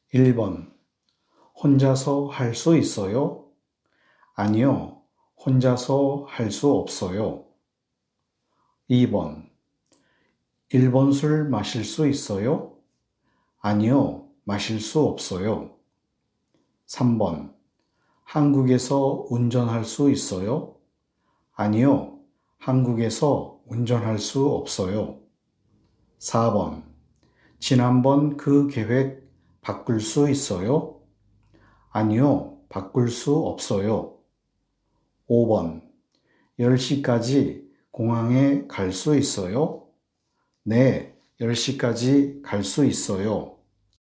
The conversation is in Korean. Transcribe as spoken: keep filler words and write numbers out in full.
일 번 혼자서 할 수 있어요? 아니요, 혼자서 할 수 없어요. 이 번 일본 술 마실 수 있어요? 아니요, 마실 수 없어요. 삼 번 한국에서 운전할 수 있어요? 아니요, 한국에서 운전할 수 없어요. 사 번 지난번 그 계획 바꿀 수 있어요? 아니요, 바꿀 수 없어요. 오 번 열 시까지 공항에 갈 수 있어요? 네, 열 시까지 갈 수 있어요.